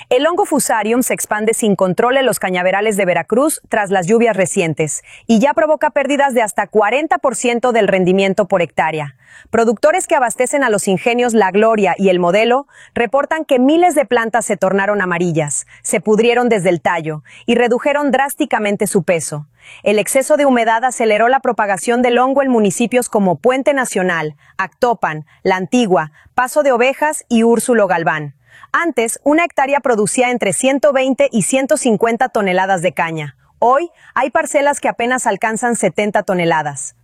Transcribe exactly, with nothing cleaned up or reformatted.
El hongo Fusarium se expande sin control en los cañaverales de Veracruz tras las lluvias recientes y ya provoca pérdidas de hasta cuarenta por ciento del rendimiento por hectárea. Productores que abastecen a los ingenios La Gloria y El Modelo reportan que miles de plantas se tornaron amarillas, se pudrieron desde el tallo y redujeron drásticamente su peso. El exceso de humedad aceleró la propagación del hongo en municipios como Puente Nacional, Actopan, La Antigua, Paso de Ovejas y Úrsulo Galván. Antes, una hectárea producía entre ciento veinte y ciento cincuenta toneladas de caña. Hoy, hay parcelas que apenas alcanzan setenta toneladas.